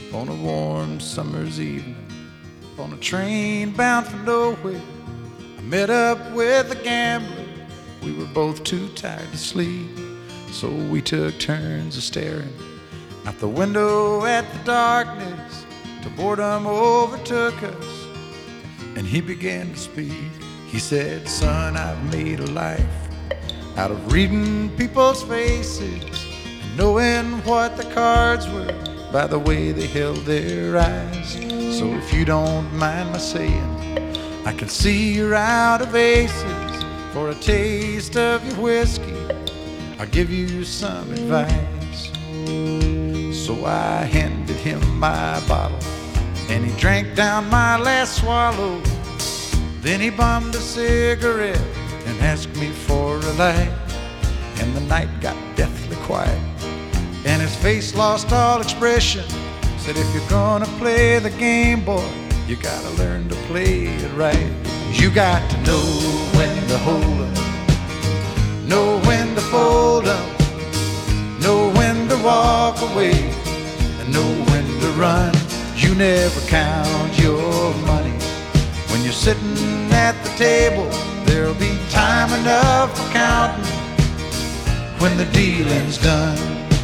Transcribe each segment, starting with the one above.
on a warm summer's evening, on a train bound for nowhere. I met up with a gambler. We were both too tired to sleep, so we took turns of staring out the window at the darkness till boredom overtook us, and he began to speak. He said, "Son, I've made a life out of reading people's faces and knowing what the cards were by the way they held their eyes. So if you don't mind my saying, I can see you're out of aces. For a taste of your whiskey, I'll give you some advice." So I handed him my bottle, and he drank down my last swallow. Then he bummed a cigarette and asked me for a light. And the night got deathly quiet, and his face lost all expression. Said, "If you're gonna play the game, boy, you gotta learn to play it right. You got to know when to hold up, know when to fold up, know when to walk away, and know when to run. You never count your money when you're sitting at the table. There'll be time enough for counting when the dealing's done."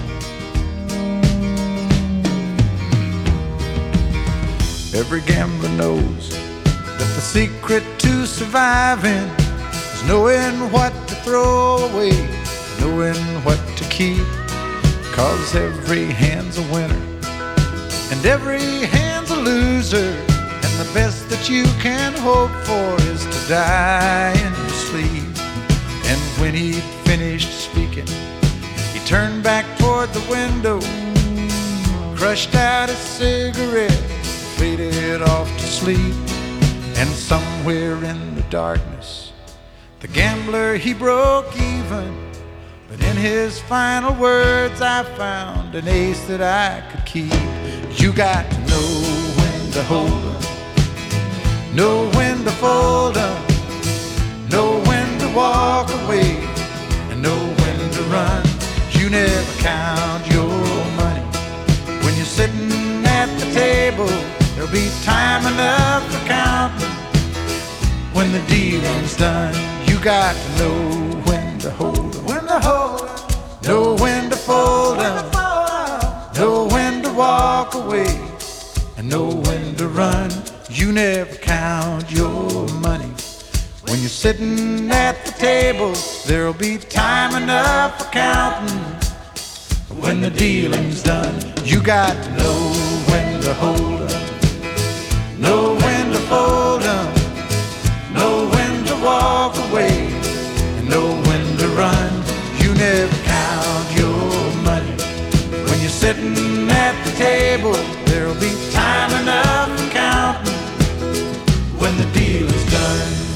Every gambler knows that the secret to surviving is knowing what to throw away, knowing what to keep. 'Cause every hand's a winner and every hand's a loser, and the best that you can hope for is to die in your sleep. And when he'd finished speaking, he turned back toward the window, crushed out his cigarette, faded off to sleep. And somewhere in the darkness, the gambler, he broke even. But in his final words, I found an ace that I could keep. You got to know when to hold up, know when to fold up, know when to walk away, and know when to run. You never count your money when you're sitting at the table. There'll be time enough for counting when the dealing's done. You got to know when to hold up, know when to fold up, know when to walk away, and know when to run. You never count your money when you're sitting at the table. There'll be time enough for counting when the dealing's done. You got to know when to hold up, know when to fold up, know when to walk away, and know when to run. You never count your money when you're sitting at the table. There'll be time enough for counting when the deal is done.